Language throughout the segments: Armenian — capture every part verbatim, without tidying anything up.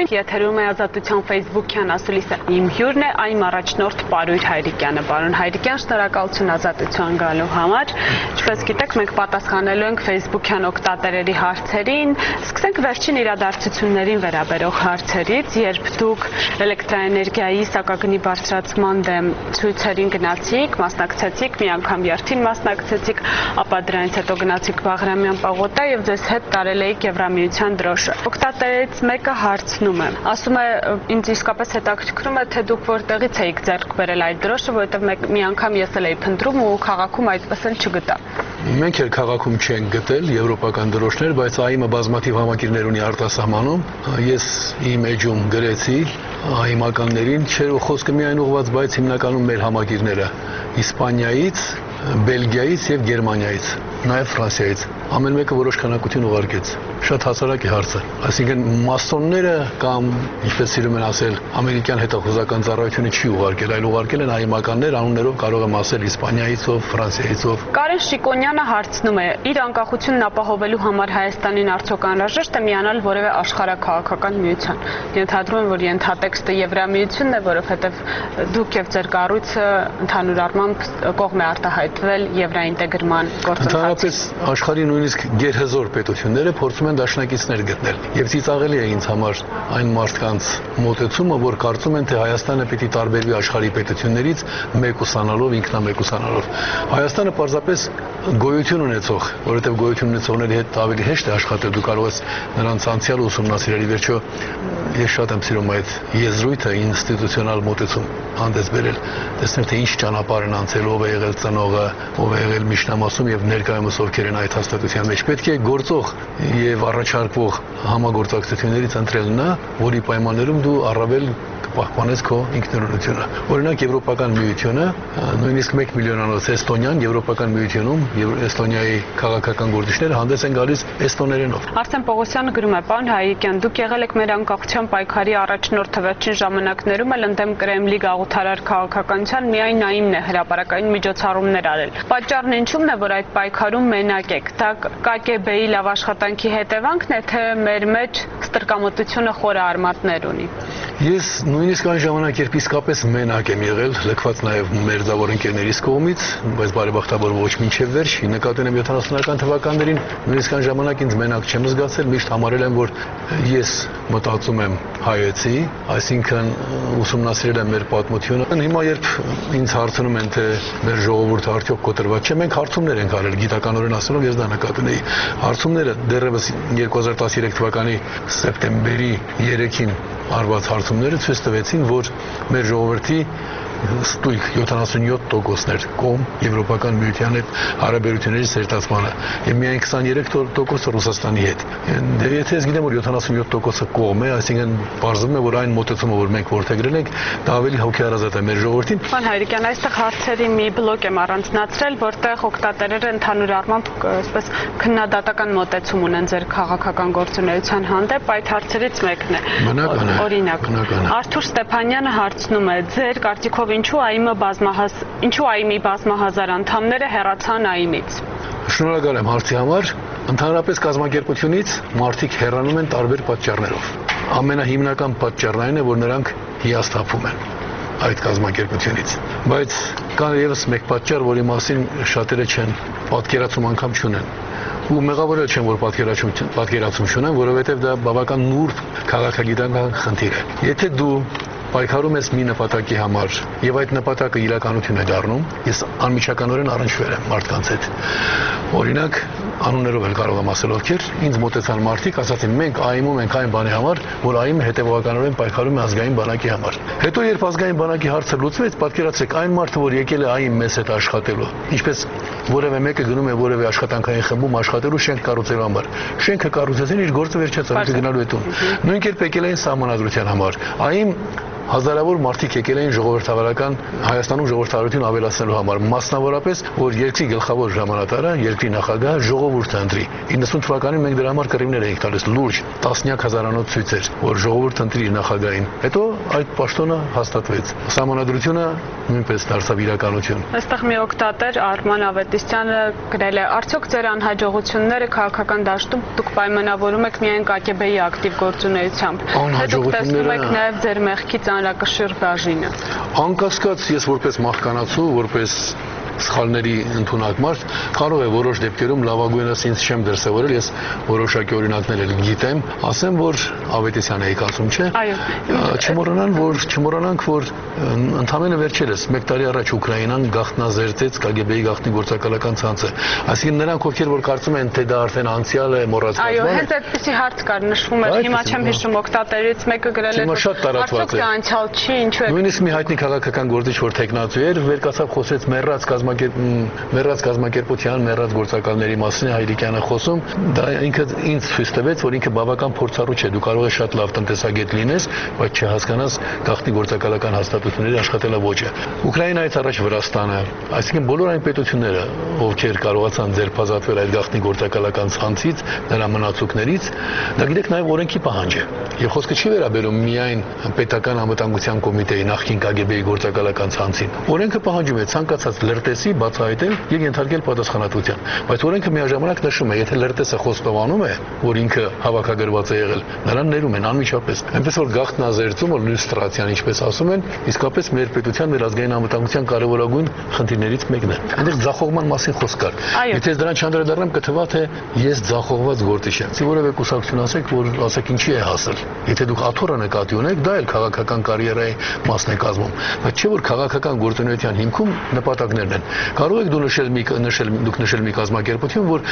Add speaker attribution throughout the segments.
Speaker 1: Բարև, եթերում է Ազատության Facebook-յան ասուլիսը։ Իմ հյուրն է այմ առաջնորդ Պարույր Հայրիկյանը։ Պարոն Հայրիկյան, շնորհակալություն Ազատության գալու համար։ Ինչպես գիտեք, մենք պատասխանելու ենք Facebook-յան օգտատերերի հարցերին։ Սկսենք վերջին իրադարձություններին վերաբերող հարցերից, երբ դուք էլեկտրաէներգիայի սակագնի բարձրացման դեմ ցույցերին գնացիք, մասնակցեցիք, մի անգամ երթին մասնակցեցիք, ապա դրանից հետո գնացիք Բաղրամյան պաղոտա եւ ձեզ հետ տարել էիք Եվրամիության դրոշը։ Օգտատերից մեկը հարցնում է, ասում է, ինձ իսկապես հետաքրքրում է, թե դուք որտեղից եք ձեռք բերել այդ դրոշը, որովհետև մի անգամ ես էլ էի փնտրում ու քաղաքում այդպես էլ չգտա։
Speaker 2: Մենք էլ քաղաքում չենք գտել եվրոպական դրոշներ, բայց ԱԻՄ-ը բազմաթիվ համակիրներ ունի արտասահմանում։ Ես իմ էջում գրեցի ԱԻՄ-ականներին, չէր խոսքը միայն ուղղված, բայց հիմնականում մեր համակիրները Իսպանիայից, Բելգիայից եւ Գերմանիայից, նաեւ Ֆրանսիայից։ Ամեն մեկը որոշ քանակություն ուղարկեց։ Շատ հասարակ է հարցը։ Այսինքն մասոնները կամ, ինչպես սիրում են ասել, ամերիկյան հետախուզական ծառայությունը չի ուղարկել, այլ ուղարկել են ԱԻՄ-ականներ, անուններով կարող եմ ասել Իսպանիայից ով, Ֆրանսիայից ով։
Speaker 1: Կարեն Շիկոնյանը հարցնում է. իր անկախությունն ապահովելու համար Հայաստանին արդյոք անհրաժեշտ է միանալ որևէ աշխարհաքաղաքական միության։ Ենթադրում եմ, որ ենթատեքստը Եվրամիությունն է, որովհետև դուք եւ ձեր կառույցը ընդհանուր առմամբ կողմ է արտահայտվել եվրաինտեգրման գործընթացին։
Speaker 2: Ընդհանրապես աշխարհի նույնիսկ գերհզոր պետությունները փորձում են դաշնակիցներ գտնել։ Եվ ծիծաղելի է ինձ համար այն մարդկանց մոտեցումը, որ կարծում են, թե Հայաստանը պետք է տարբերվի աշխարհի պետություններից մեկուսանալով, ինքնամեկուսանալով։ Հայաստանը պարզապես գոյություն ունեցող, որովհետև գոյություն ունեցողների հետ ավելի հեշտ է աշխատել, դու կարող ես նրանց անցյալը ուսումնասիրել, ի վերջո ես շատ եմ սիրում այդ եզրույթը, ինստիտուցիոնալ մոտեցում հանդես բերել, տեսնել թե ինչ ճանապարհ են անցել, ով է եղել ծնողը, ով է եղել միջնամասում եւ ներկայումս ովքեր են այդ հաստատության մեջ։ Պետք է գործող եւ առաջարկվող համագործակցություններից ընտրել նա, որի պայմաններում դու առավել պահպանես քո ինքնուրույնությունը։ Օրինակ Եվրոպական միությունը, նույնիսկ մեկ միլիոնանոց Էստոնիան Եվրոպական միությունում Էստոնիայի քաղաքական գործիչները հանդես են գալիս էստոներենով։
Speaker 1: Արսեն Պողոսյանը գրում է. «Պարոն Հայրիկյան, դուք եղել եք մեր անկախության պայքարի առաջնորդը, վերջին ժամանակներում էլ ընդդեմ Կրեմլի գաղութարար քաղաքականության միայն ԱԻՄ-ն է հրապարակային միջոցառումներ արել։ Պատճառն ինչու՞մն է, որ այդ պայքարում մենակ եք։ Դա ԿԳԲ-ի լավ աշխատանքի հետևանքն է, թե մեր մեջ ստրկամտությունը խորը արմատներ ունի»։
Speaker 2: Ես նույնիսկ այն ժամանակ, երբ իսկապես մենակ եմ եղել, լքված նաև մերձավոր ընկերներիս կողմից, բայց բարեբախտաբար ոչ մինչև վերջ, նկատի ունեմ յոթանասունական թվականներին, նույնիսկ այն ժամանակ ինձ մենակ չեմ զգացել, միշտ համարել եմ, որ ես մտածում եմ հայեցի, այսինքն ուսումնասիրել եմ մեր պատմությունը։ Հիմա երբ ինձ հարցնում են, թե մեր ժողովուրդը արդյոք կոտրված չէ, մենք հարցումներ ենք արել, գիտականորեն ասելով ես դա նկատի ունեի։ Հարցումները դեռևս երկու հազար տասներեք թվականի սեպտեմբերի երեքին արված հարցումները ցույց տվեցին, որ մեր ժողովրդի ստույգ յոթանասունյոթ տոկոսներ կողմ Եվրոպական միության հետ հարաբերությունների սերտացմանը եւ միայն քսաներեք տոկոսը Ռուսաստանի հետ։ Դե եթե ես գիտեմ, որ յոթանասունյոթ տոկոսը կողմ է, այսինքն բարձվում է, որ այն մոտեցումը, որ մենք որդեգրել ենք, դա ավելի հոգեարազատ է մեր ժողովրդին։
Speaker 1: Պարոն Հայրիկյան, այստեղ հարցերի մի բլոկ եմ առանձնացրել, որտեղ օգտատերերը ընդհանուր առմամբ այսպես քննադատական մոտեցում ունեն ձեր քաղաքական գործունեության հանդեպ, այդ հարցերից մեկն է։
Speaker 2: Բնական է։
Speaker 1: Օրինակ, Արթուր Ստեփանյանը հարցնում է. ձեր կարծիքով ինչու ԱԻՄ-ը բազմահազ ինչու ԱԻՄ-ի բազմահազար անդամները հեռացան ԱԻՄ-ից։
Speaker 2: Շնորհակալ եմ հարցի համար։ Ընդհանրապես կազմակերպությունից մարդիկ հեռանում են տարբեր պատճառներով։ Ամենահիմնական պատճառն այն է, որ նրանք հիասթափում են այդ կազմակերպությունից։ Բայց կա ևս մեկ պատճառ, որի մասին շատերը չեն պատկերացում անգամ չունեն։ Ու մեղավորել չեմ, որ պատկերացում պատկերացում չունեն, որովհետև դա բավական նուրբ քաղաքագիտական խնդիր է։ Եթե դու պայքարում ես մի նպատակի համար եւ այդ նպատակը իրականություն է դառնում, ես անմիջականորեն առնչվել եմ մարդկանց հետ։ Օրինակ, անուններով էլ կարող եմ ասել ովքեր, ինձ մոտեցան մարդիկ, ասացին մենք ԱԻՄ-ում ենք այն բանի համար, որ ԱԻՄ-ը հետևողականորեն պայքարում է ազգային բանակի համար։ Հետո երբ ազգային բանակի հարցը լուծվեց, պատկերացրեք այն մարդը, որ եկել է ԱԻՄ մեզ հետ աշխատելու, ինչպես որևէ մեկը գնում է որևէ աշխատանքային խմբում աշխատելու շենք կառուցելու համար։ Շենքը կառուցեցին, իր գործը վերջացավ, ինքը գնալու է տուն։ Նույն կերպ եկել էին սահմանադրության համար։ ԱԻՄ հազարավոր մարդիկ եկել էին ժողովրդավարական Հայաստանում ժողովրդավարություն ավելացնելու համար, մասնավորապես որ երկրի գլխավոր հրամանատարը, երկրի նախագահը ժողովուրդը ընտրի։ իննսուն թվականին մենք դրա համար կռիվներ էինք տալիս լուրջ, տասնյակ հազարանոց ցույցեր, որ ժողովուրդը ընտրի իր նախագահին։ Հետո այդ պաշտոնը հաստատվեց։ Սահմանադրությունը նույնպես դարձավ իրականություն։
Speaker 1: Այստեղ մի օգտատեր Արման Ավետիսյանը գրել է. Արդյոք ձեր անհաջողությունները քաղաքական դաշտում դուք պայմանավորում եք միայն ԿԳԲ-ի ակտիվ գործունեությամբ։ Հետո տեսնում եք նաև ձեր մեղքի ծանրակշիռ բաժինը։
Speaker 2: Անկասկած ես որպես մահկանացու, որպես սխալների ընդունակ մարդ կարող է որոշ դեպքերում լավագույնս ինձ չեմ դրսևորել, ես որոշակի օրինակներ էլ գիտեմ, ասեմ, որ Ավետիսյանը եկածում չէ։ Չմոռանան, որ չմոռանանք, որ ընդամենը վերջերս մեկ տարի առաջ Ուկրաինան գաղտնազերծեց ԿԳԲ-ի գաղտնի գործակալական ցանցը։ Այսինքն նրանք, ովքեր որ կարծում են, թե դա արդեն անցյալ է, մոռացված բան է։
Speaker 1: Այո, հենց այդպեսի հարց կար, նշվում էր, հիմա չեմ հիշում օգտատերից մեկը գրել է,
Speaker 2: արդյոք
Speaker 1: դա անցյալ չի, ինչու է։
Speaker 2: Նույնիսկ մի հայտնի քաղաքական գործիչ, որ տեխնացու էր, վերկացավ խոսեց մեռած մեռած կազմակերպության, մեռած գործակալների մասին Հայրիկյանը խոսում, դա ինքը ինձ ցույց տվեց, որ ինքը բավական փորձառու չէ, դու կարող ես շատ լավ տնտեսագետ լինես, բայց չհասկանաս գաղտնի գործակալական հաստատությունների աշխատելաոճը։ Ուկրաինայից առաջ Վրաստանը, այսինքն բոլոր այն պետությունները, ովքեր կարողացան ձերբազատվել այդ գաղտնի գործակալական ցանցից, նրա մնացուկներից, դա գիտեք նաև օրենքի պահանջ է։ Եվ խոսքը չի վերաբերում միայն պետական անվտանգության կոմիտեի նախկին ԿԳԲ-ի գործակալական ցանցին։ Օրենքը պահանջում է ցանկացած լրտեսի բացահայտել եւ ենթարկել պատասխանատվության, բայց օրենքը միաժամանակ նշում է, եթե լրտեսը խոստովանում է, որ ինքը հավաքագրված է եղել, նրան ներում են անմիջապես։ Այնպես որ գաղտնազերծում, որ լյուստրացիան, ինչպես ասում են, իսկապես մեր պետության, մեր ազգային անվտանգության կարևորագույն խնդիրներից մեկն է։ Այնտեղ ձախողման մասին խոսք կար։ Եթե դրան չանդրադառնամ, կթվա թե ես ձախողված գործիչ եմ։ Չի որևէ կուսակցություն ասեք, որ ասեք ինչի է հասել։ Եթե դուք աթոռը նկատի ունեք, դա էլ քաղաքական կարիերայի մասն է կազմում, բայց չէ որ քաղաքական գործունեության հիմքում նպատակներն են։ Կարող եք դու նշել մի նշել դուք նշել մի կազմակերպություն, որ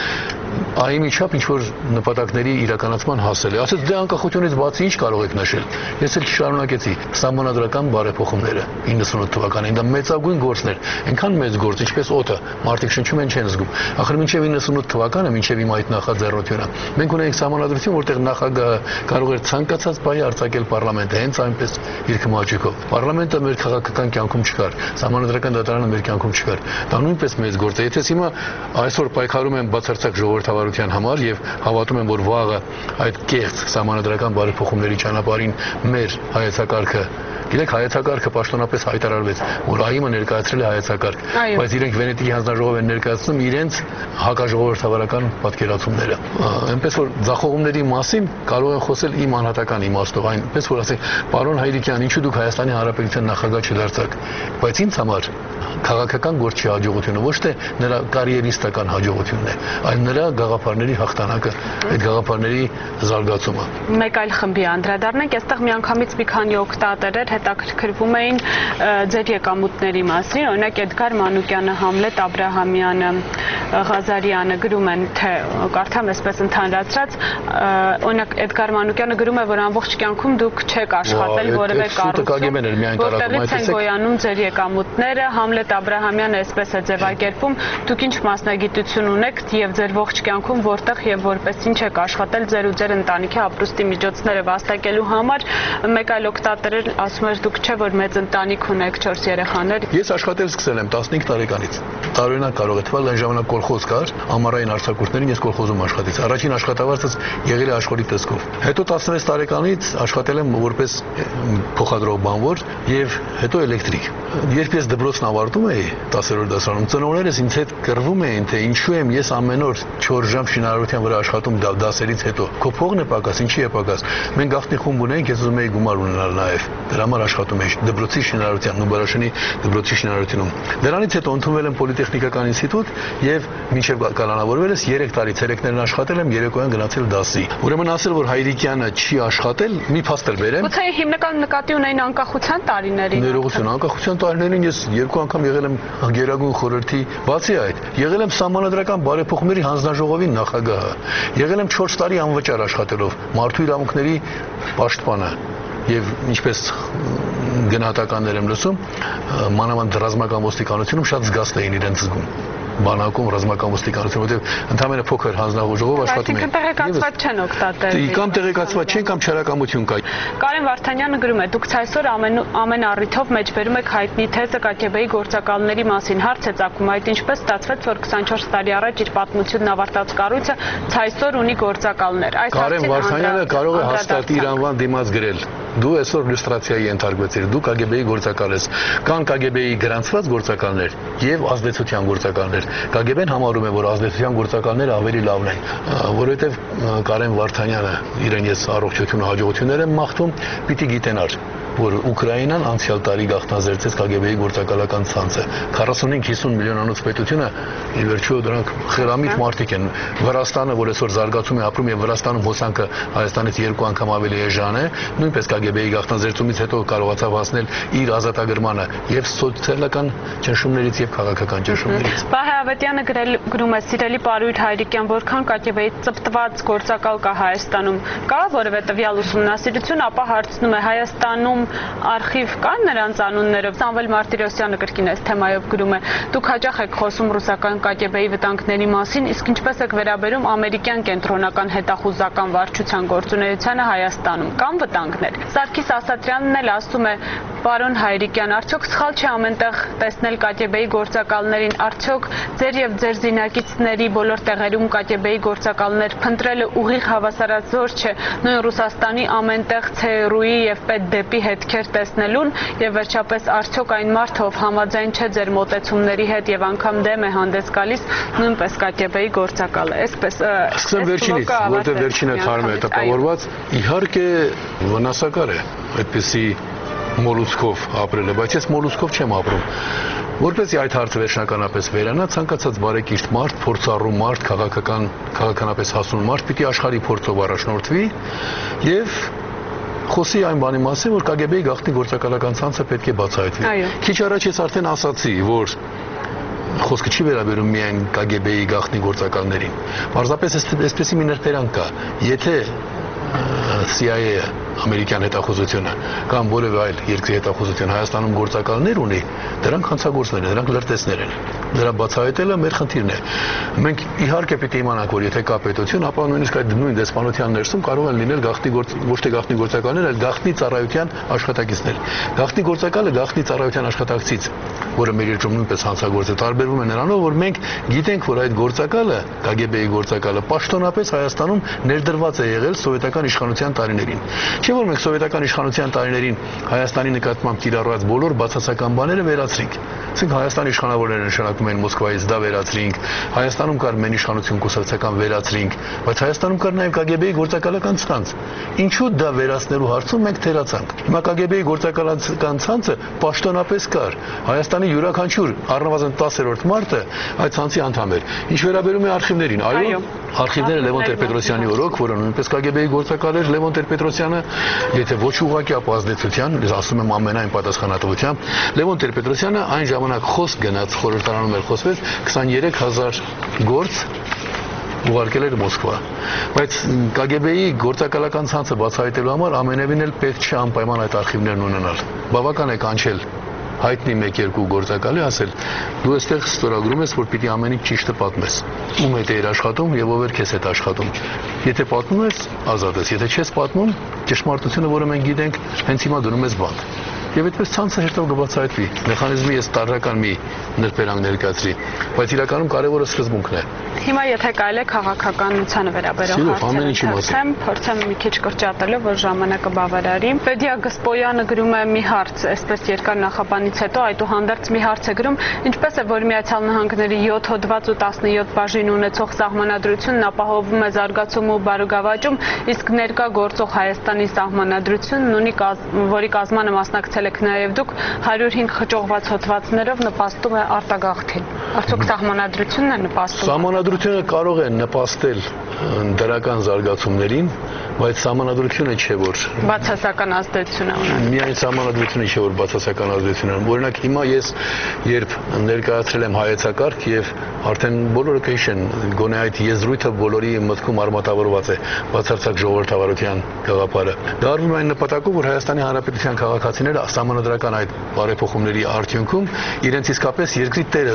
Speaker 2: այն միջապ ինչ որ նպատակների իրականացման հասել է։ Ասած դե անկախությունից բացի ինչ կարող եք նշել։ Ես էլ շարունակեցի սահմանադրական բարեփոխումները իննսունութ թվականին, դա մեծագույն գործն էր, այնքան մեծ գործ, ինչպես օդը, մարդիկ շնչում են չեն զգում։ Ախր մինչև իննսունութ թվականը, մինչև իմ այդ նախաձեռնությունը, մենք ունեինք սահմանադրություն, որտեղ նախագահը կարող էր ցանկացած բանի արձակել պարլամենտը, հենց այնպես իր քմաճիկով։ Պարլամենտը մեր քաղաքական կյանքում չկար, սահմանադրական դատարանը մեր կյանքում չկար։ Դա նույնպես մեծ գործ է։ Եթե հիմա այսօր պայքարում են բացարձակ ժողովրդավարության համար եւ հավատում են, որ վաղը այդ կեղծ սահմանադրական բարեփոխումների ճանապարհին մեր հայեցակարգը, գիտեք, հայեցակարգը պաշտոնապես հայտարարվեց, որ ԱԻՄ-ը ներկայացրել է հայեցակարգ, բայց իրենք Վենետիկի հանձնաժողով են ներկայացնում իրենց հակաժողովրդավարական պատկերացումները։ Այնպես որ ձախողումների մասին կարող են խոսել իմ անհատական իմաստով, այնպես որ ասենք, պարոն Հայրիկյան, ինչու դուք Հայաստանի Հանրապետության նախագահ չդարձաք, բայց ինձ համար քաղաքական գործի հաջողությունը ոչ թե նրա կարիերիստական հաջողությունն է, այլ նրա գաղափարների հաղթանակը, այդ գաղափարների զարգացումը։
Speaker 1: Մեկ այլ խմբի անդրադառնանք, այստեղ միանգամից մի քանի օգտատերեր հետաքրքրվում էին ձեր եկամուտների մասին, օրինակ Էդգար Մանուկյանը, Համլետ Աբրահամյանը, Ղազարյանը գրում են, թե կարդամ այսպես ընդհանրացրած, օրինակ Էդգար Մանուկյանը գրում է, որ ամբողջ կյանքում դուք չեք աշխատել որևէ կառույցում, որտեղից են գոյանում ձեր եկամուտները, Համլետ Աբրահամյանը այսպես է ձևակերպում, դուք ինչ մասնագիտություն ունեք եւ ձեր ողջ կյանքում որտեղ եւ որպես ինչ եք աշխատել ձեր ու ձեր ընտանիքի ապրուստի միջոցները վաստակելու համար։ Մեկ այլ օգտատեր ասում էր դուք չէ որ մեծ ընտանիք ունեք, չորս երեխաներ։
Speaker 2: Ես աշխատել սկսել եմ տասնհինգ տարեկանից։ Տարօրինակ կարող է թվալ, այն ժամանակ կոլխոզ կար, ամառային արձակուրդներին ես կոլխոզում աշխատեցի։ Առաջին աշխատավարձս եղել է աշխորհի տեսքով։ Հետո տասնվեց տարեկանից աշխատել եմ որպես փոխադրող բանվոր եւ հետո էլեկտրիկ։ Երբ ես դպրոցն ավարտում էի տասերորդ դասարանում, ծնողներս ինձ հետ կռվում էին, թե ինչու եմ ես ամեն օր չորս ժամ շինարարության վրա աշխատում դասերից հետո։ Քո փողն է պակաս, ինչի է պակաս։ Մենք գաղտնի խումբ ունենք, ես ուզում էի գումար ունենալ նաեւ։ Դրա համար աշխատում էի դպրոցի շինարարության, Նուբարաշենի դպրոցի շինարարությունում։ Դրանից հետո ընդունվել եմ Պոլիտեխնիկական ինստիտուտ եւ մինչեւ կալանավորվել ես երեք տարի ցերեկներն աշխատել եմ, երեկոյան գնացել դասի։ Ուրեմն ասել, որ Հայրիկյանը չի աշխատել, մի փաստ էլ բերեմ։
Speaker 1: Գուցե հիմնական նկատի ունեին անկախության տարիներին։
Speaker 2: Ներողություն, անկախության տարիներին ես երկու անգամ եղել եմ Գերագույն խորհրդի, բացի այդ, եղել եմ սահմանադրական բարեփոխումների հանձնաժողովի նախագահը, եղել եմ չորս տարի անվճար աշխատելով մարդու իրավունքների պաշտպանը եւ ինչպես գնահատականներ եմ լսում, մանավանդ ռազմական ոստիկանությունում շատ զգաստ էին իրենց զգում։ բանակում, ռազմական ոստիկանություն, որտեղ ընդհանրապես փոքր հանձնաժողով աշխատում է։
Speaker 1: Այսինքն տեղեկացված չեն օգտատերերը։
Speaker 2: Կամ տեղեկացված չեն, կամ չարակամություն կա։
Speaker 1: Կարեն Վարդանյանը գրում է. դուք այսօր ամեն ամեն առիթով մեջբերում եք հայտնի թեզը ԿԳԲ-ի գործակալների մասին։ Հարց է ծագում, այդ ինչպես ստացվեց, որ քսանչորս տարի առաջ իր պատմությունն ավարտած կառույցը այսօր ունի գործակալներ։ Այս
Speaker 2: Կարեն Վարդանյանը կարող է հաստատ իր անվան դիմաց գրել։ Դու այսօր լյուստրացիայի ենթարկվեցիր, դու ԿԳԲ-ի գործակալ ես, կան ԿԳԲ-ի գրանցված գործակալներ եւ ազդեցության գործակալներ։ ԿԳԲ-ն համարում է, որ ազդեցության գործակալները ավելի լավն են, որովհետեւ Կարեն Վարդանյանը իրեն ես առողջություն ու հաջողություններ եմ մաղթում, պիտի գիտենար, որ Ուկրաինան անցյալ տարի գաղտնազերծեց ԿԳԲ-ի գործակալական ցանցը։ քառասունհինգ հիսուն միլիոնանոց պետությունը ի վերջո դրանք խելամիտ մարդիկ են։ Վրաստանը, որ այսօր զարգացում է ապրում եւ Վրաստանում հոսանքը Հայաստանից երկու անգամ ավելի էժան է, նույնպես ԿԳԲ-ի գաղտնազերծումից հետո կարողացավ հասնել իր ազատագրմանը եւ սոցիալական ճնշումներից եւ քաղաքական ճնշումներից։
Speaker 1: Վահե Ավետյանը գրում է. սիրելի Պարույր Հայրիկյան, որքան ԿԳԲ-ի ծպտված գործակալ կա Հայաստանում, կա որևէ տվյալ ուսումնասիրություն, ապա հարցնում է Հայաստանում արխիվ կան նրանց անուններով։ Սամվել Մարտիրոսյանը կրկին այս թեմայով գրում է. դուք հաճախ եք խոսում ռուսական ԿԳԲ-ի վտանգների մասին, իսկ ինչպես եք վերաբերում ամերիկյան կենտրոնական հետախուզական վարչության գործունեությանը Հայաստանում, կան վտանգներ։ Սարգիս Ասատրյանն էլ ասում է. պարոն Հայրիկյան, արդյոք սխալ չէ ամենտեղ տեսնել ԿԳԲ-ի գործակալներին, արդյոք ձեր եւ ձեր զինակիցների բոլոր տեղերում ԿԳԲ-ի գործակալներ փնտրելը ուղիղ հավասարազոր չէ նույն Ռուսաստանի ամենտեղ ՑՌՈ-ի եւ ՊԵՏԴԵՊ-ի հետքեր տեսնելուն եւ վերջապես արդյոք այն մարդը, ով համաձայն չէ ձեր մոտեցումների հետ եւ անգամ դեմ է հանդես գալիս, նույնպես ԿԳԲ-ի գործակալ է։ Այսպես
Speaker 2: Սկսեմ վերջինից, որտեղ վերջինը թարմ է տպավորված, իհարկե վնասակար է այդպիսի մոլուցքով ապրելը, բայց ես մոլուցքով չեմ ապրում։ Որպեսզի այդ հարցը վերջնականապես վերանա, ցանկացած բարեկիրթ մարդ, փորձառու մարդ, քաղաքական, քաղաքականապես հասուն մարդ պիտի աշխարհի փորձով առաջնորդվի եւ խոսի այն բանի մասին, որ ԿԳԲ-ի գաղտնի գործակալական ցանցը պետք է բացահայտվի։ Քիչ առաջ ես արդեն ասացի, որ խոսքը չի վերաբերում միայն ԿԳԲ-ի գաղտնի գործակալներին։ Պարզապես այսպեսի մի ներկայացում կա, եթե C I A-ը, ամերիկյան հետախուզությունը կամ որևէ այլ երկրի հետախուզություն Հայաստանում գործակալներ ունի, դրանք հանցագործներ են, դրանք լրտեսներ են։ Դրա բացահայտելը մեր խնդիրն է։ Մենք իհարկե պետք է իմանանք, որ եթե կա պետություն, ապա նույնիսկ այդ նույն դեսպանության ներսում կարող են լինել գաղտնի գործ, ոչ թե գաղտնի գործակալներ, այլ գաղտնի ծառայության աշխատակիցներ։ Գաղտնի գործակալը գաղտնի ծառայության աշխատակցից, որը մեր երկրում նույնպես հանցագործ է, տարբերվում է նրանով, որ մենք գիտենք, որ այդ գործակալը, ԿԳԲ-ի գործակալը պաշտոնապես Հայաստանում ներդրված է եղել սովետական իշխանության տարիներին։ Չէ՞ որ մենք սովետական իշխանության տարիներին Հայաստանի նկատմամբ կիրառված բոլոր բացասական բաները վերացրինք։ Ասենք Հայաստանի իշխանավորները նշանակում են Մոսկվայից դա վերացրինք, Հայաստանում կար մեն իշխանություն կուսակցական վերացրինք, բայց Հայաստանում կար նաև ԿԳԲ-ի գործակալական ցանց։ Ինչու դա վերացնելու հարցում մենք թերացանք։ Հիմա ԿԳԲ-ի գործակալական ցանցը պաշտոնապես կար։ Հայաստանի յուրաքանչյուր առնվազն տասերորդ մարտը այդ ցանցի անդամ էր։ Ինչ վերաբերում է արխիվներին, այո, արխիվները Լևոն Տեր-Պետրոսյանի օրոք, որը նույնպես ԿԳԲ-ի գործակալ էր, Լևոն Տեր-Պետրոսյանը, եթե ոչ ուղղակի, ապա ազդեցության, ես ասում եմ ամենայն պատասխանատվությամբ, Լևոն Տեր-Պետրոսյանը այն ժամանակ խոսք գնաց, խորհրդարանում էլ խոսվեց քսաներեք հազար գործ ուղարկել էր Մոսկվա։ Բայց ԿԳԲ-ի գործակալական ցանցը բացահայտելու համար ամենևին էլ պետք չէ անպայման այդ արխիվներն ունենալ։ Բավական է կանչել հայտնի մեկ-երկու գործակալի ասել, դու այստեղ ստորագրում ես, որ պիտի ամեն ինչ ճիշտը պատմես։ Ում հետ էր աշխատում եւ ով էր քեզ հետ աշխատում։ Եթե պատմում ես, ազատ ես, եթե չես պատմում, ճշմարտությունը, որը մենք գիտենք, հենց հիմա դնում ես բանտ։ Եվ այդպես ցանցը հերթով կբացահայտվի։ Մեխանիզմի ես տարրական մի ներբերանք ներկայացրի, բայց իրականում կարևորը սկզբունքն է։
Speaker 1: Հիմա եթե կարելի է քաղաքականությանը վերաբերող հարցեր, փորձեմ մի քիչ կրճատելով, որ ժամանակը բավարարի։ Ֆեդիա Գսպոյանը գրում է մի հարց, այսպես երկար նախաբանից հետո այդուհանդերձ մի հարց է գրում, ինչպես է, որ Միացյալ Նահանգների յոթ հոդված ու տասնյոթ բաժին ունեցող սահմանադրությունն ապահովում է զարգացում ու բարոգավաճում, իսկ ներկա գործող Հայաստանի սահմանադրությունն ունի, որի կազմանը մասնակցել եք նաև դուք, հարյուր հինգ խճողված հոդվածներով նպաստում է արտագաղթին։ Արդյոք սահմանադրությունն է նպաստում։
Speaker 2: Սահմանադրությունը կարող է նպաստել դրական զարգացումներին, բայց սահմանադրությունը չէ, որ
Speaker 1: բացասական ազդեցություն ունի։
Speaker 2: Միայն սահմանադրությունը չէ, որ բացասական ազդեցություն ունի։ Օրինակ հիմա ես երբ ներկայացրել եմ հայեցակարգ եւ արդեն բոլորը կհիշեն, գոնե այդ եզրույթը բոլորի մտքում արմատավորված է, բացարձակ ժողովրդավարության գաղափարը։ Դա արվում է այն նպատակով, որ Հայաստանի Հանրապետության քաղաքացիները սահմանադրական այդ բարեփոխումների արդյունքում իրենց իսկապես երկրի տերը զգան։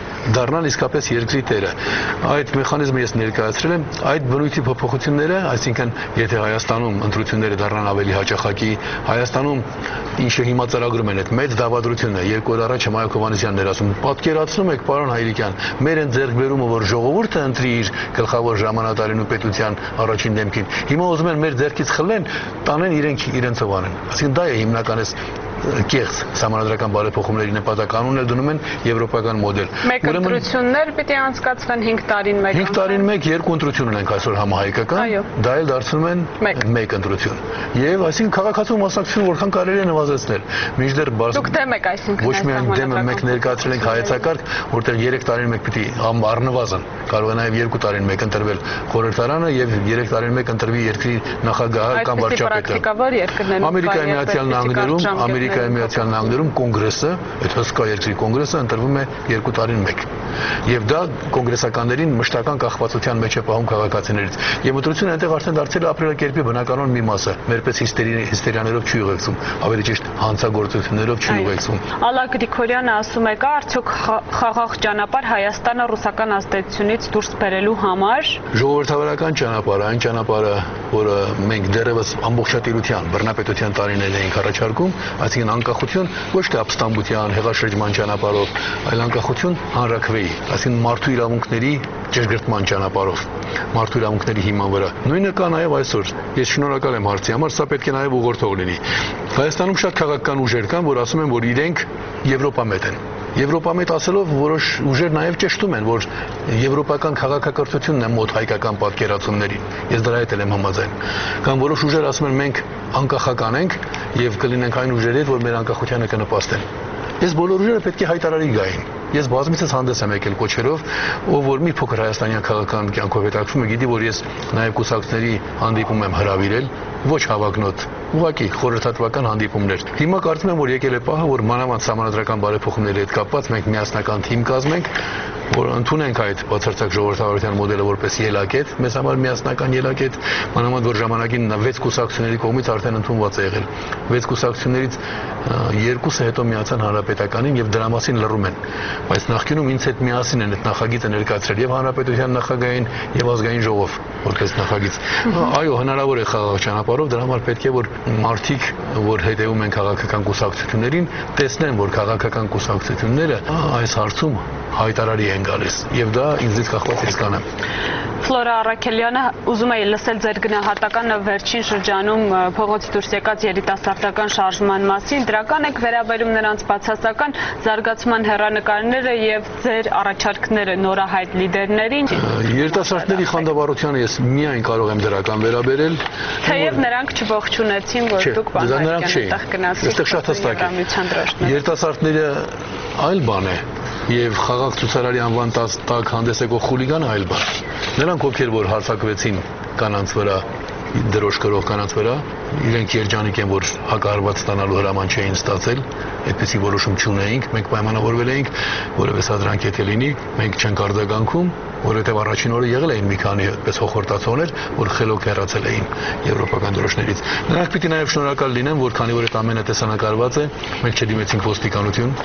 Speaker 2: դառնան իսկապես երկրի տերը։ Այդ մեխանիզմը ես ներկայացրել եմ, այդ բնույթի փոփոխությունները, այսինքն եթե Հայաստանում ընտրությունները դառնան ավելի հաճախակի, Հայաստանում ինչը հիմա ծրագրում են, այդ մեծ դավադրությունը, երկու օր առաջ Մայոկ Հովհաննիսյանն էր ասում, պատկերացնում եք, պարոն Հայրիկյան, մեր այն ձեռքբերումը, որ ժողովուրդը ընտրի իր գլխավոր ժամանատարին ու պետության առաջին դեմքին, հիմա ուզում են մեր ձեռքից խլեն, տանեն իրենք իրենցով անեն։ Այսինքն դա է հիմնականից կեղծ համանդրական բարեփոխումների նպատակ կանոնն էլ դնում են եվրոպական մոդել։
Speaker 1: Մեկ ընտրություններ պիտի անցկացվեն հինգ տարին մեկ։
Speaker 2: հինգ տարին մեկ երկու ընտրություն ունենք այսօր համահայկական, դա էլ դարձնում են մեկ ընտրություն։ Եվ այսինքն քաղաքացու մասնակցությունը որքան կարելի է նվազեցնել։ Մինչդեռ
Speaker 1: Դուք դեմ եք այսինքն։
Speaker 2: Ոչ միայն դեմ ենք, մենք ներկայացրել ենք հայեցակարգ, որտեղ երեք տարին մեկ պիտի առնվազն կարող է նաև երկու տարին մեկ ընտրվել խորհրդարանը եւ երեք տարին մեկ ընտրվի երկրի նախագահը կամ վարչապետը։ Ամերիկայի Միացյալ Նահանգներում, Ամերիկայի Միացյալ Նահանգներում կոնգրեսը, այդ հսկա երկրի կոնգրեսը ընտրվում է երկու տարին մեկ։ Եվ դա կոնգրեսականներին մշտական կախվածության մեջ է պահում քաղաքացիներից։ Եվ ընտրությունը այնտեղ արդեն դարձել է ապրելակերպի բնականon մի մասը։ Մերպես հիստերիաներով չի ուղեկցում, ավելի ճիշտ հանցագործություններով չի ուղեկցում։
Speaker 1: Ալա Գրիգորյանը ասում է, կա արդյոք խաղաղ ճանապարհ Հայաստանը ռուսական ազդեցությունից դուրս բերելու համար։
Speaker 2: Ժողովրդավարական ճանապարհը, այն ճանապարհը, որը մենք դեռևս ամբողջատիրության բռնապետության տարիներ էինք առաջարկում, այսինքն անկախություն ոչ թե ապստամբության, հեղաշրջման ճանապարհով, այլ անկախություն հանրաքվեի, այսինքն մարդու իրավունքների ճշգրտման ճանապարհով, մարդու իրավունքների հիման վրա։ Նույնը կա նաև այսօր։ Ես շնորհակալ եմ հարցի համար, սա պետք է նաև ուղղորդող լինի։ Հայաստանում շատ քաղաքական ուժեր կան, որ ասում են, որ իրենք եվրոպամետ են։ Եվրոպամետ ասելով որոշ ուժեր նաև ճշտում են, որ եվրոպական քաղաքակրթությունն է մոտ հայկական պատկերացումներին։ Ես դրա հետ եմ համաձայն։ Կամ որոշ ուժեր ասում են մենք անկախական ենք եւ կլինենք այն ուժերի հետ, որ մեր անկախությանը կնպաստեն։ Ես բոլոր ուժերը պետք է հայտարարի գային։ Ես բազմիցս հանդես եմ եկել կոչերով, ով որ մի փոքր հայաստանյան քաղաքական կյանքով հետաքրքրում է, գիտի, որ ես նաև կուսակցների հանդիպում եմ հրավիրել, ոչ հավակնոտ, ուղղակի խորհրդատվական հանդիպումներ։ Հիմա կարծում եմ, որ եկել է պահը, որ մանավանդ համանդրական բարեփոխումների հետ կապված մենք միասնական թիմ կազմենք, որ ընդունենք այդ բացարձակ ժողովրդավարության մոդելը որպես ելակետ, մեզ համար միասնական ելակետ, մանավանդ որ ժամանակին վեց կուսակցությունների կողմից արդեն ընդունված է եղել։ վեց կուսակցություններից երկուսը հետո միացան հանրապետականին եւ դրա մասին լռում են։ Բայց նախկինում ինձ հետ միասին են այդ նախագիծը ներկայացրել եւ հանրապետության նախագահային եւ ազգային ժողով որպես նախագիծ։ Այո, հնարավոր է խաղաղ ճանապարհով, դրա համար պետք է որ մարդիկ, որ հետևում են քաղաքական կուսակցություններին, տեսնեն, որ քաղաքական կուսակցությունները այս հարցում հայտարարի են գալիս եւ դա ինձից կախված է կանեմ։
Speaker 1: Ֆլորա Արաքելյանը ուզում է լսել ձեր գնահատականը վերջին շրջանում փողոցի դուրս եկած երիտասարդական շարժման մասին, դրական եք վերաբերում նրանց բացասական զարգացման հեռանկարները եւ ձեր առաջարկները նորահայտ լիդերներին։
Speaker 2: Երիտասարդների խանդավառությանը ես միայն կարող եմ դրական վերաբերել,
Speaker 1: թեև նրանք չողջունեցին, որ դուք բանալիքան այդտեղ գնացիք։
Speaker 2: Այստեղ շատ հստակ է։ Երիտասարդները այլ բան է եւ խաղաղ ցուցարարի անվան տակ հանդես եկող խուլիգանը այլ բան։ Նրանք ովքեր որ հարձակվեցին կանանց վրա, դրոշ կրող կանանց վրա, իրենք երջանիկ են, որ հակահարված ստանալու հրաման չէին ստացել, այդպիսի որոշում չունեինք, մենք պայմանավորվել էինք, որևէ սադրանք եթե լինի, մենք չենք արձագանքում, որովհետև առաջին օրը եղել էին մի քանի այդպես հոխորտացողներ, որ խելոք հեռացել էին եվրոպական դրոշներից։ Նրանք պիտի նաև շնորհակալ լինեն, որ քանի որ այդ ամենը տեսանկարված է, մենք չդիմեցինք ոստիկանություն,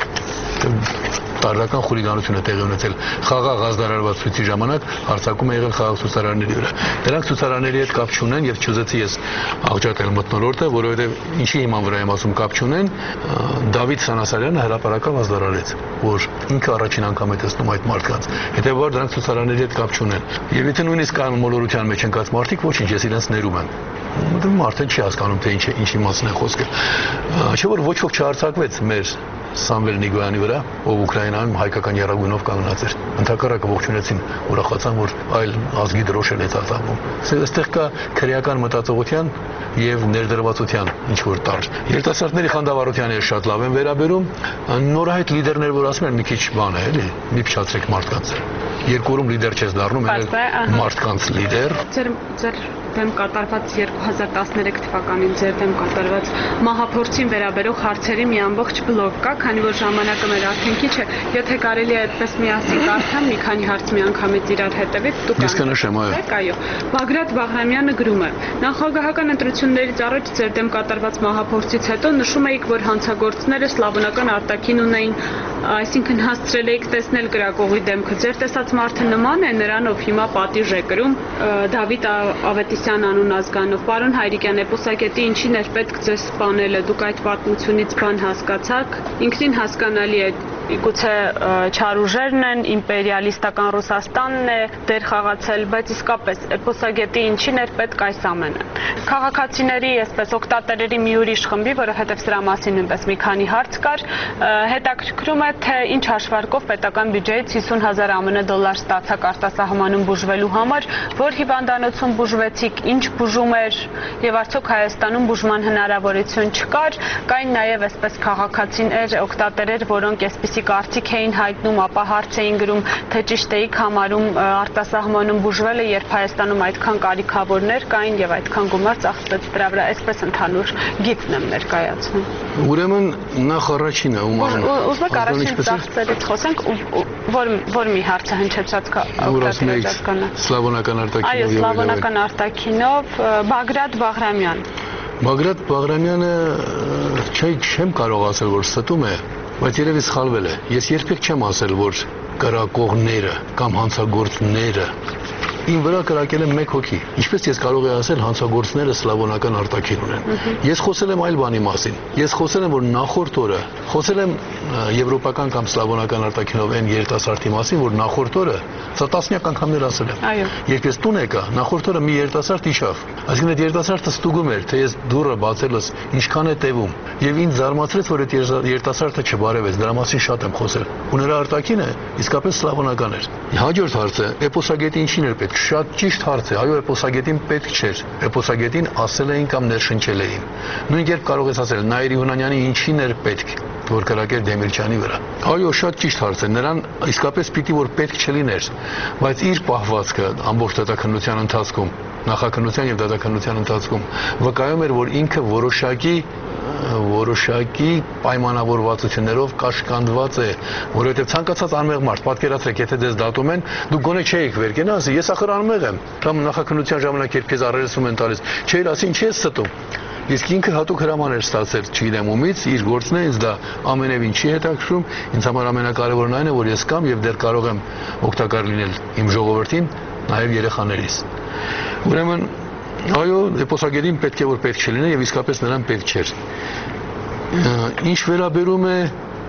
Speaker 2: տարրական խուլիգանություն է տեղի ունեցել խաղաղ ազդարարված ցույցի ժամանակ հարձակում է եղել խաղաղ ցուցարարների վրա։ Դրանք ցուցարարների հետ կապ չունեն եւ չուզեցի ես աղջատել մթնոլորտը, որովհետեւ ինչի հիման վրա եմ ասում կապ չունեն, Դավիթ Սանասարյանը հրապարակավ ազդարարեց, որ ինքը առաջին անգամ է տեսնում այդ մարդկանց։ Հետեւաբար դրանք ցուցարարների հետ կապ չունեն։ Եվ եթե նույնիսկ կան մոլորության մեջ ընկած մարդիկ, ոչինչ, ես իրենց ներում եմ։ Մարդը չի հասկանում թե ինչ է, ինչի մասն է խոսքը։ Չէ՞ որ ոչ ոք չհարցակվեց մեր Սամվել Նիգոյանի վրա, ով Ուկրաինայում հայկական եռագույնով կանգնած էր։ Ընդհակառակը ողջունեցին, ուրախացան, որ այլ ազգի դրոշ է ցածրվում։ Այստեղ կա քրեական մտածողության եւ ներդրվածության ինչ որ տար։ Երիտասարդների խանդավառությանը ես շատ լավ եմ վերաբերում։ Նորահայտ լիդերներ, որ ասում են մի քիչ բան է, էլի, մի փչացրեք մարդկանց։ Երկու օրում լիդեր չես դառնում, այլ մարդկանց լիդեր։
Speaker 1: Ձեր ձեր դեմ կատարված երկու հազար տասներեք թվականին ձեր դեմ կատարված մահափորձին վերաբերող հարցերի մի ամբողջ բլոգ կա, քանի որ ժամանակը մեր արդեն քիչ է, եթե կարելի է այդպես միասին կարդամ, մի քանի հարց միանգամից իրար հետևից դուք
Speaker 2: Ես կնշեմ, այո։
Speaker 1: Այո, Բագրատ Բաղրամյանը գրում է. Նախագահական ընտրություններից առաջ ձեր դեմ կատարված մահափորձից հետո նշում էիք, որ հանցագործները սլավոնական արտաքին ունեին, այսինքն հասցրել էիք տեսնել կրակողի դեմքը։ Ձեր տեսած մարդը նման է նրան, ով հիմա պատիժ է կրում, Դավիթ Ավետիսյան անուն ազգանով։ Պարոն Հայրիկյան, էպոսագետի ինչին էր պետք ձեզ սպանելը, դուք այդ պատմությունից բան հասկացաք։ Ինքնին հասկանալի է, գուցե չարուժերն են, իմպերիալիստական Ռուսաստանն է դեր խաղացել, բայց իսկապես էպոսագետի ինչին էր պետք այս ամենը։ Քաղաքացիների, այսպես օգտատերերի մի ուրիշ խմբի, որովհետև սրա մասին նույնպես մի քանի հարց կար, հետաքրքրում է, թե ինչ հաշվարկով պետական բյուջեից հիսուն հազար ԱՄՆ դոլար ստացաք արտասահմանում բուժվելու համար, որ հիվանդանոցում բուժվեցիք, ինչ բուժում էր եւ արդյոք Հայաստանում բուժման հնարավորություն չկար, կային նաեւ այսպես քաղաքացիներ, օգտատերեր, որոնք այսպիսի կարծիք էին հայտնում, ապա հարց էին գրում, թե ճիշտ էիք համարում արտասահմանում բուժվելը, երբ Հայաստանում այդքան կարիքավորներ կային եւ այդքան գումար ծախսվեց դրա վրա, այսպես ընդհանուր գիծն եմ ներկայացնում։
Speaker 2: Ուրեմն նախ առաջինը ում
Speaker 1: ուզում եք առաջին ծախսերից խոսենք, որ որ մի հարցը հնչեցած օգտատերը հասկանա։
Speaker 2: Սլավոնական արտաքինով։
Speaker 1: Այո, սլավոնական արտաքինով Բագրատ Բաղրամյան։
Speaker 2: Բագրատ Բաղրամյանը չեմ կարող ասել, որ ստում է, բայց երևի սխալվել է։ Ես երբեք չեմ ասել, որ կրակողները կամ հանցագործները ին վրա կրակել եմ մեկ հոգի։ Ինչպես ես կարող եմ ասել, հանցագործները սլավոնական արտաքին ունեն։ Ես խոսել եմ այլ բանի մասին։ Ես խոսել եմ, որ նախորդ օրը խոսել եմ եվրոպական կամ սլավոնական արտաքինով այն երիտասարդի մասին, որ նախորդ օրը սա տասնյակ անգամներ ասել եմ։
Speaker 1: Այո։
Speaker 2: Երբ ես տուն եկա, նախորդ օրը մի երիտասարդ իջավ։ Այսինքն այդ երիտասարդը ստուգում էր, թե ես դուռը բացելս ինչքան է տևում, եւ ինձ զարմացրեց, որ այդ երիտասարդը չբարևեց, դրա մասին շատ եմ խոսել։ Ու նրա արտաքինը իսկապես սլավոնական էր։ Հաջորդ հարցը, էպոսագետի ինչին էր պետք։ Շատ ճիշտ հարց է, այո, էպոսագետին պետք չէր։ Էպոսագետին ասել էին կամ ներշնչել էին։ Նույն կերպ կարող ես ասել, Նաիրի Հունանյանի ինչին էր պետք, որ կրակեր Դեմիրճյանի վրա։ Այո, շատ ճիշտ հարց է, նրան իսկապես պիտի որ պետք չլիներ, բայց իր պահվածքը ամբողջ դատաքննության ընթացքում, նախաքննության եւ դատաքննության ընթացքում վկայում էր, որ ինքը որոշակի որոշակի պայմանավորվածություններով կաշկանդված է, որովհետև ցանկացած անմեղ մարդ, պատկերացրեք, եթե դες դատում են, դու գոնե չէիք վեր կենա, ասի, ես ախր անմեղ եմ, կամ նախաքննության ժամանակ երբ քեզ առերեսում են տալիս, չէիր ասի, ինչ ես ստում։ Իսկ ինքը հատուկ հրաման էր ստացել, չգիտեմ ումից, իր գործն է, ինձ դա ամենևին չի հետաքրքրում, ինձ համար ամենակարևորն այն է, որ ես կամ եւ դեռ կարող եմ օգտակար լինել իմ ժողովրդին, նաեւ երեխաներիս։ Ուրեմն այո, էպոսագետին պետք է որ պետք չլինի եւ իսկապես նրան պետք չէր։ Ինչ վերաբերում է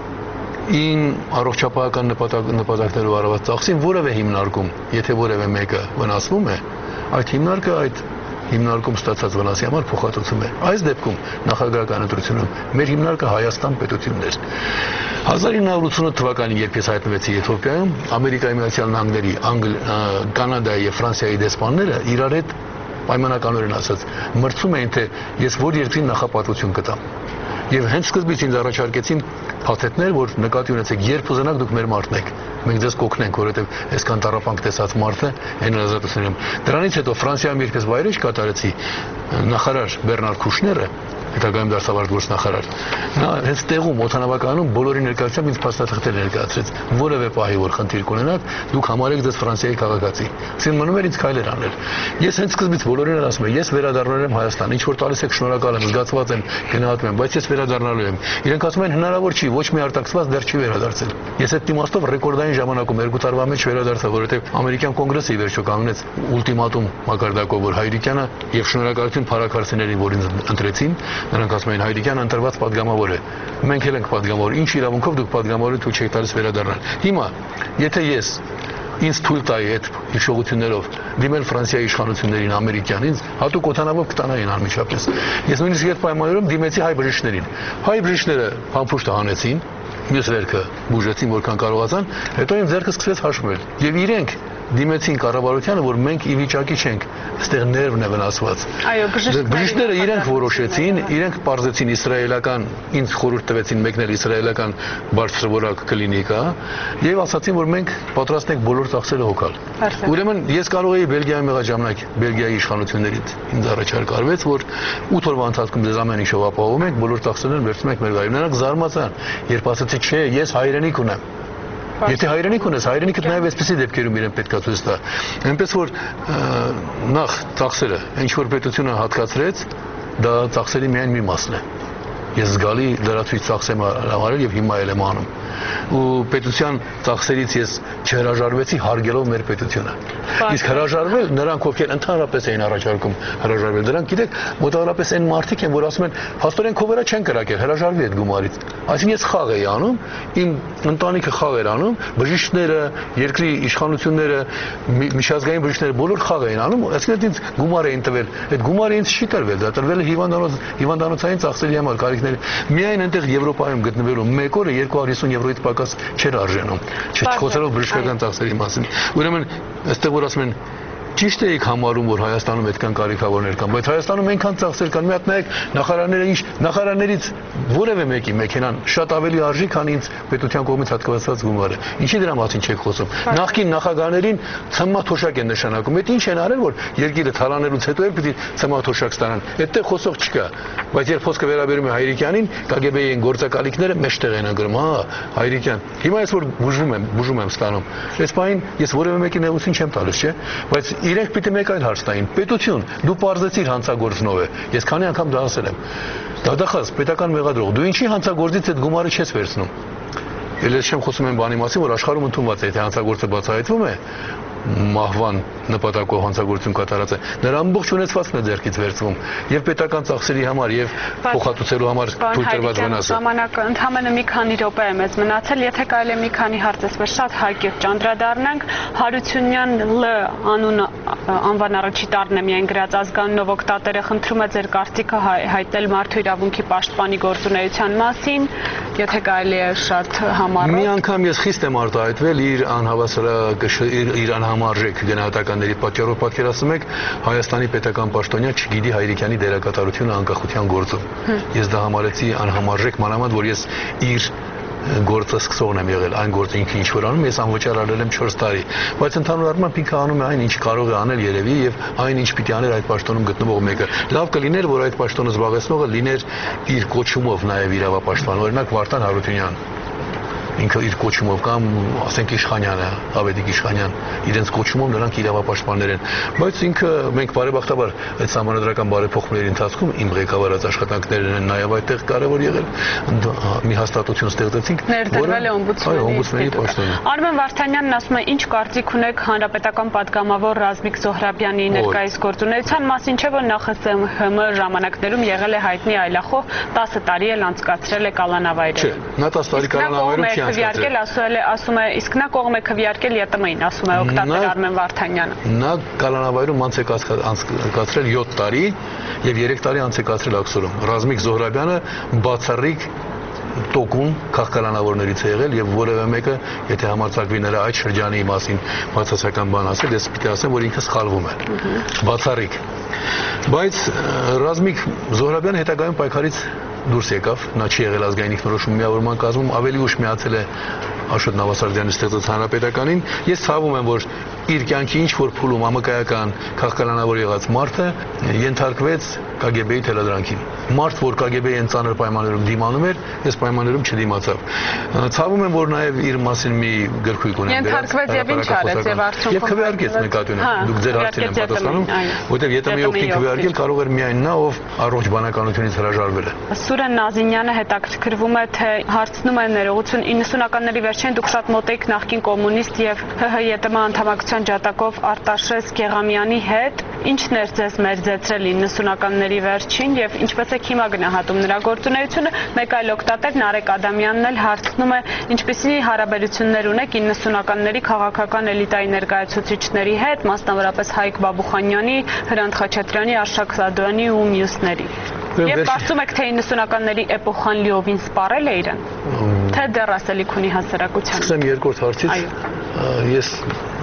Speaker 2: ին առողջապահական նպատակներով արված ծախսին, որևէ հիմնարկում, եթե որևէ մեկը վնասվում է, այդ հիմնարկը այդ հիմնարկում ստացած վնասի համար փոխհատուցում է։ Այս դեպքում նախագահական ընտրությունում մեր հիմնարկը Հայաստան պետությունն էր։ հազար ինը հարյուր ութսունութ թվականին, երբ ես հայտնվեցի Եթովպիայում, Ամերիկայի Միացյալ Նահանգների, Կանադայի եւ Ֆրանսիայի դեսպանները իրար հետ պայմանականորեն ասած մրցում էին, թե ես որ երկրին նախապատվություն կտամ։ Եվ հենց սկզբից ինձ առաջարկեցին փաթեթներ, որ նկատի ունեցեք, երբ ուզենաք դուք մեր մարդն եք, մենք ձեզ կօգնենք, որովհետև այսքան տառապանք տեսած մարդը այն ազատություններում։ Դրանից հետո Ֆրանսիայում երբ ես վայրեջ կատարեցի, նախարար Բեռնար Քուշները, հետագայում դարձավ արտգործնախարար, նա հենց տեղում օդանավակայանում բոլորի ներկայությամբ ինձ փաստաթղթեր ներկայացրեց, որևէ պահի որ խնդիր կունենաք, դուք համարեք ձեզ Ֆրանսիայի քաղաքացի։ Ասեն մնում էր ինձ քայլեր անել։ Ես հենց սկզբից բոլորին ասում եմ, ես վերադառնալ եմ Հայաստան, ինչ որ տալիս եք շնորհակալ եմ, զգացված եմ, գնահատում եմ, բայց ես վերադառնալու եմ։ Իրենք ասում են հնարավոր չի, ոչ մի արտաքսված դեռ չի վերադարձել։ Ես այդ իմաստով ռեկորդային ժամանակում երկու տարվա մեջ վերադարձա, որովհետև ամերիկյան կոնգրեսը ի վերջո կանգնեց ուլտիմատում մակարդակով, որ Հայրիկյանը եւ շնորհակալություն փառաքարցիներին, որ ինձ ընտրեցին, նրանք ասում են Հայրիկյանը ընտրված падգամավոր է։ Մենք էլ ենք падգամավոր, ինչ իրավունքով դուք падգամավորին թույլ չեք տալիս վերադառնալ։ Հիմա, եթե ես ինձ թույլ տայի այդ հիշողություններով դիմել Ֆրանսիայի իշխանություններին, ամերիկյան, ինձ հատուկ օդանավով կտանային անմիջապես։ Ես նույնիսկ այդ պայմաններում դիմեցի հայ բժիշկներին։ Հայ բժիշկները փամփուշտը հանեցին, մյուս վերքը բուժեցին որքան կարողացան, հետո իմ ձեռքը սկսեց հաշվել։ Եվ իրենք դիմեցին կառավարությանը, որ մենք ի վիճակի չենք, այստեղ ներվն է վնասված։
Speaker 1: Այո,
Speaker 2: բժիշկները իրենք որոշեցին, իրենք պարզեցին իսրայելական, ինձ խորհուրդ տվեցին մեկնել իսրայելական բարձրորակ կլինիկա եւ ասացին, որ մենք պատրաստ ենք բոլոր ծախսերը հոգալ։ Ուրեմն ես կարող էի Բելգիայում եղած ժամանակ Բելգիայի իշխանություններից ինձ առաջարկ արվեց, որ ութ օրվա ընթացքում դες ամեն ինչով ապահովում ենք, բոլոր ծախսերն վերցնում ենք մեր վայրում։ Նրանք զարմացան, երբ ասացի, չէ, ես հայրենիք ունեմ։ Եթե հայրենիք ունես, հայրենիքդ նաև այսպեսի դեպքերում իրեն պետք է ցույց տա։ Այնպես որ նախ ծախսերը, ինչ որ պետությունը հատկացրեց, դա ծախսերի միայն մի մասն է։ Ես զգալի լրացուցիչ ծախս եմ արել եւ հիմա էլ եմ անում։ Ու պետության ծախսերից ես չհրաժարվեցի հարգելով մեր պետությունը։ Իսկ հրաժարվել նրանք ովքեր ընդհանրապես էին առաջարկում հրաժարվել, դրանք գիտեք, մոտավորապես այն մարդիկ են, որ ասում են, հաստորեն քո վրա չեն կրակել, հրաժարվի այդ գումարից։ Այսինքն ես խաղ էի անում, իմ ընտանիքը խաղ էր անում, բժիշկները, երկրի իշխանությունները, միջազգային բժիշկները բոլոր խաղ էին անում, այսինքն ինձ գումար էին տվել։ Այդ գումարը ինձ չի տրվել, դա տրվել է հիվանդանոց հիվանդանոցային ծախսերի համար, կարիքների։ Միայն այնտեղ Եվրոպայում գտնվելու մեկ օրը երկու հարյուր հիսուն եվրոյից պակաս չէր արժենում, չխոսելով բժշկական ծախսերի մասին։ Ուրեմն, այստեղ որ ասում են ճիշտ էիք համարում, որ Հայաստանում այդքան կարիքավորներ կան, բայց Հայաստանում այնքան ծախսեր կան, մի հատ նայեք նախարարները ինչ նախարարներից որևէ մեկի մեքենան շատ ավելի արժի, քան ինձ պետության կողմից հատկացված գումարը։ Ինչի դրա մասին չեք խոսում։ Նախկին նախագահներին ցմահ-թոշակ են նշանակում։ Այդ ինչ են արել, որ երկիրը թալանելուց հետո էլ պիտի ցմահ-թոշակ ստանան։ Այդտեղ խոսող չկա։ Բայց երբ խոսքը վերաբերում է Հայրիկյանին, Կա Գե Բեի են գործակալիքները մեջտեղ են անգրում, հա, Հայրիկյան։ Հիմա ես որ բուժվում եմ, բուժում եմ ստանում։ Այս պահին ես որևէ մեկի նեղություն չեմ տալիս, չէ՞։ Բայց իրենք պիտի մեկ այլ հարց տային։ Պետություն, դու պարզեցիր հանցագործնով է։ Ես քանի անգամ դա ասել եմ։ Դատախազ, պետական մեղադրող, դու ինչի հանցագործից այդ գումարը չես վերցնում։ Էլ ես չեմ խոսում այն բանի մասին, որ աշխարհում ընդունված է, եթե հանցագործը բացահայտվում է, մահվան նպատակով հանցագործություն կատարած է, նրա ամբողջ ունեցվածքն է ձեռքից վերցվում եւ պետական ծախսերի համար եւ փոխհատուցելու համար թույլ տրված վնասը։
Speaker 1: Ժամանակը ընդհանրապես մի քանի րոպե է մեզ մնացել, եթե կարելի է մի քանի հարցից վեր շատ հակիրճ անդրադառնանք։ Հարությունյան Լ անուն անվան առաջի տառն է միայն գրած ազգանունով օգտատերը խնդրում է ձեր կարծիքը հայտնել մարդու իրավունքի պաշտպանի գործունեության մասին, եթե կարելի է շատ համառոտ։
Speaker 2: Մի անգամ ես խիստ եմ արտահայտվել իր անհավասար իր համարժեք գնահատականների պատճառով, պատկերացնում եք, Հայաստանի պետական պաշտոնյա չգիտի Հայրիկյանի դերակատարությունը անկախության գործում։ Ես դա համարեցի անհամարժեք, մանավանդ որ ես իր գործը սկսողն եմ եղել, այն գործը ինքը ինչ որ անում, ես անվճար արել եմ չորս տարի, բայց ընդհանուր առմամբ ինքը անում է այն, ինչ կարող է անել երևի եւ այն ինչ պիտի աներ այդ պաշտոնում գտնվող մեկը։ Լավ կլիներ, որ այդ պաշտոնը զբաղեցնողը լիներ իր կոչումով նաեւ իրավապաշտպան, օրինակ Վարդան Հարությունյան։ Ինքը իր կոչումով կամ ասենք Իշխանյանը, Ավետիք Իշխանյան, իրենց կոչումով նրանք իրավապաշտպաններ են, բայց ինքը մենք բարեբախտաբար այդ համանդրական բարեփոխումների ընթացքում իմ ղեկավարած աշխատանքներն են նաև այդտեղ կարևոր եղել, մի հաստատություն ստեղծեցինք,
Speaker 1: որը
Speaker 2: օմբուդսմենի պաշտոնը։
Speaker 1: Արմեն Վարդանյանն ասում է, ինչ կարծիք ունեք հանրապետական պատգամավոր Ռազմիկ Զոհրաբյանի ներկայիս գործունեության մասին, չէ՞ որ նախ Ս Մ Հ M ժամանակներում եղել է հայտնի այլախոհ, տասը տարի էլ անցկացրել է կալանավայրում։
Speaker 2: Չէ, նա տասը տարի կալանավայրում չի
Speaker 1: քվեարկել, ասել է, ասում է, իսկ նա կողմ է քվեարկել Յ Տ M-ին, ասում է օգտատեր Արմեն Վարդանյանը։
Speaker 2: Նա կալանավայրում անց է կացրել յոթ տարի եւ երեք տարի անց է կացրել Աքսորում։ Ռազմիկ Զոհրաբյանը բացառիկ տոկուն քաղաքականավորներից է եղել եւ որևէ մեկը, եթե համարձակվի նրա այդ շրջանի մասին բացասական բան ասել, ես պիտի ասեմ, որ ինքը սխալվում է։ Բացառիկ։ Բայց Ռազմիկ Զոհրաբյանը հետագայում պայքարից դուրս եկավ, նա չի եղել ազգային ինքնորոշում միավորման կազմում, ավելի ուշ միացել է Աշոտ Նավասարդյանի ստեղծած հանրապետականին։ Ես ցավում եմ, որ իր կյանքի ինչ որ փուլում ամկայական քաղաքականավոր եղած մարդը ենթարկվեց Կա Գե Բեի թելադրանքին։ Մարդ, որ Կա Գե Բեի են ծանր պայմաններում դիմանում էր, այս պայմաններում չդիմացավ։ Ցավում եմ, որ նաև իր մասին մի գրքույկ ունեմ դրած։
Speaker 1: Ենթարկվեց եւ ինչ արեց եւ արդյունքում։
Speaker 2: Եվ քվեարկեց նկատի ունեմ։ Դուք ձեր հարցին եմ պատասխանում, որտեղ Յ Տ M-ի օգտին քվեարկել կարող էր միայն նա, ով առողջ բանականությունից հրաժարվել է։
Speaker 1: Սուրեն Նազինյանը հետաքրքրվում է, թե հարցնում է ներողություն իննսունականների վերջին դուք շատ մոտ եք նախկին կոմունիստ եւ Հ Հ Յ Տ M անդամակցության ջատագով Արտաշես Գեղամյանի հետ, ինչն էր ձեզ մերձեցրել իննսունականների վերջին եւ ինչպես եք հիմա գնահատում նրա գործունեությունը։ Մեկ այլ օգտատեր Նարեկ Ադամյանն էլ հարցնում է, ինչպիսի հարաբերություններ ունեք իննսունականների քաղաքական էլիտայի ներկայացուցիչների հետ, մասնավորապես Հայկ Բաբուխանյանի, Հրանտ Խաչատրյանի, Արշակ Սադոյանի ու մյուսների։ Եվ կարծում եք, թե իննսունականների էպոխան լիովին սպառել է իրեն, թե դեռ ասելիք ունի հասարակության։
Speaker 2: Սկսեմ երկրորդ հարցից։ Ես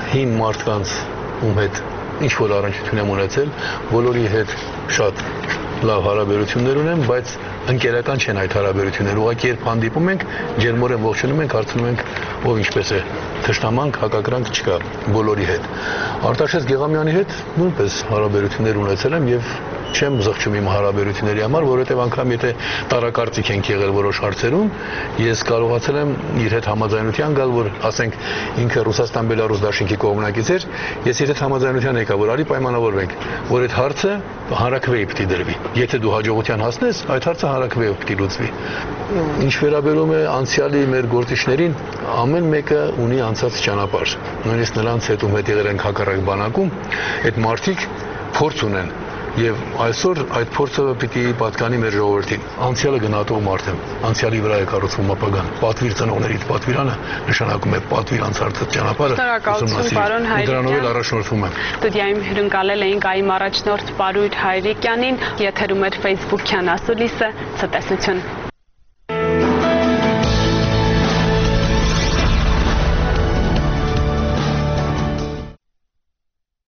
Speaker 2: հին մարդկանց ում հետ ինչ որ առնչություն եմ ունեցել, բոլորի հետ շատ լավ հարաբերություններ ունեմ, բայց ընկերական չեն այդ հարաբերությունները։ Ուղղակի երբ հանդիպում ենք, ջերմորեն ողջունում ենք, հարցնում ենք, ով ինչպես է, թշնամանք, հակակրանք չկա բոլորի հետ։ Արտաշես Գեղամյանի հետ նույնպես հարաբերություններ ունեցել եմ եւ չեմ զղջում իմ հարաբերությունների համար, որովհետև անգամ եթե տարակարծիք ենք եղել որոշ հարցերում, ես կարողացել եմ իր հետ համաձայնության գալ, որ ասենք ինքը Ռուսաստան-Բելարուս դաշինքի կողմնակից էր, ես իր հետ համաձայնության եկա, որ արի պայմանավորվենք, որ այդ հարցը հանրաքվեի պիտի դրվի։ Եթե դու հաջողության հասնես, այդ հարցը հանրաքվեով պիտի լուծվի։ Ինչ վերաբերում է անցյալի մեր գործիչներին, ամեն մեկը ունի անցած ճանապարհ։ Նույնիսկ նրանց հետ ում հետ եղել ենք հակառակ բանակում, այդ մարդիկ փորձ ունեն Եվ այսօր այդ փորձը պիտի պատկանի մեր ժողովրդին։ Անցյալը գնահատող մարդ եմ, անցյալի վրա է կառուցվում ապագան։ Պատվիր ծնողներից պատվիրանը նշանակում է պատվիր անցած ճանապարհը։
Speaker 1: Շնորհակալություն, պարոն Հայրիկյան։
Speaker 2: Դրանով էլ առաջնորդվում եմ։
Speaker 1: Ստուդիայում հյուրընկալել էինք այ առաջնորդ Պարույր Հայրիկյանին, եթերում էր Facebook-յան ասուլիսը, ցտեսություն։